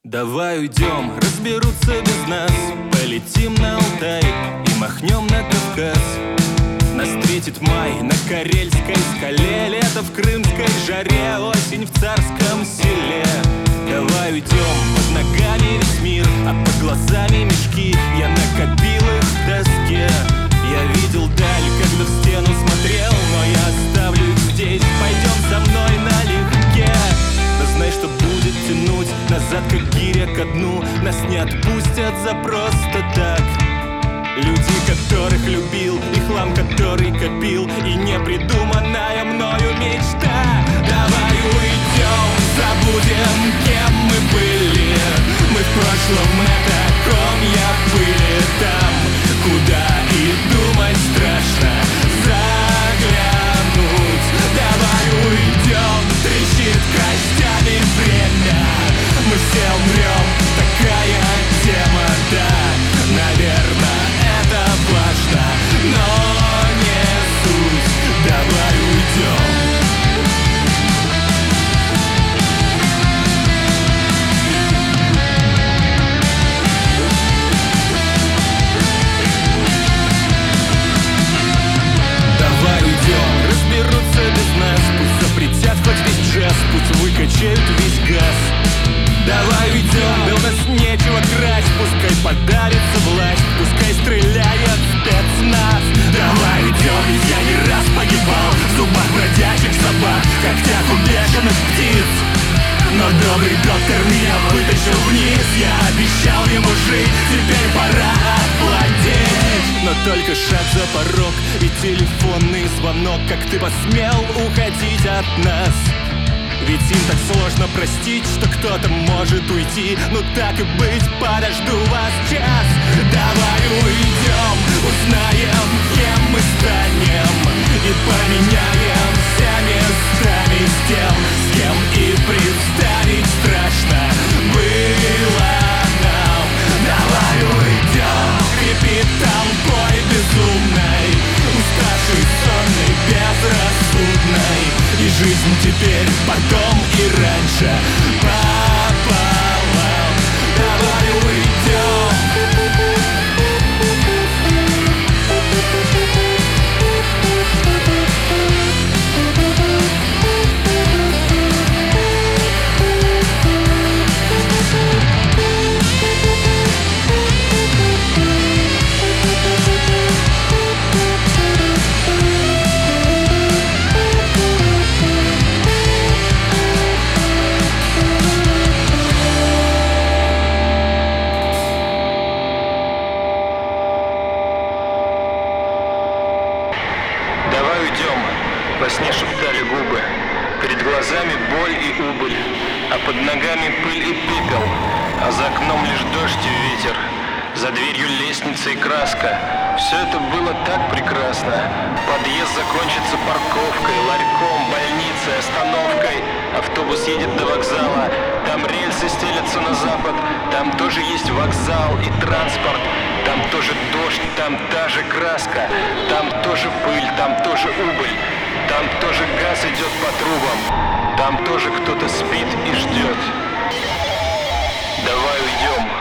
Давай уйдем, разберутся без нас. Полетим на Алтай и махнем на Кавказ. Нас встретит май на Карельской скале, лето в крымской жаре, осень в царском селе. Давай уйдем, под ногами весь мир, а под глазами мешки. Я накопил их в доске. Я видел даль, когда в стену смотрел, но я оставлю их здесь. Пойдем со мной налегке. Но знай, что будет тянуть назад, как гиря ко дну. Нас не отпустят за просто так. Люди, которых любил, и хлам, который копил, и непридуманная мною мечта. Давай уйдем, забудем, кем мы были. Мы в прошлом, это комья пыли. Там, куда и думать страшно заглянуть. Давай уйдем, трещит костями время. Мы все умрем, такая тема, да. Наверное, это важно, но не суть. Давай уйдем. Давай уйдем, разберутся без нас. Пусть запретят хоть весь джаз, пусть выкачают весь газ. Давай уйдем, да у нас нечего красть. Пускай подавится власть, пускай стреляет спецназ. Давай уйдем, ведь я не раз погибал в зубах бродячих собак, в когтях у бешеных птиц. Но добрый доктор меня вытащил вниз. Я обещал ему жить, теперь пора отплатить. Но только шаг за порог и телефонный звонок. Как ты посмел уходить от нас? Ведь им так сложно простить, что кто-то может уйти. Ну так и быть, подожду вас час. Давай уйдем, узнаем, кем мы станем, и поменяемся местами с тем, с кем и представить страшно было нам. Давай уйдем, крепит толпой безумной, уставшей, сонной, безрассудной. И жизнь теперь потом и раньше пополам. Давай уйдем. Во сне шептали губы, перед глазами боль и убыль, а под ногами пыль и пепел, а за окном лишь дождь и ветер, за дверью лестница и краска. Все это было так прекрасно. Подъезд закончится парковкой, ларьком, больницей, остановкой. Автобус едет до вокзала, там рельсы стелятся на запад, там тоже есть вокзал и транспорт. Там тоже дождь, там та же краска, там тоже пыль, там тоже убыль. Там тоже газ идет по трубам, там тоже кто-то спит и ждет. Давай уйдем.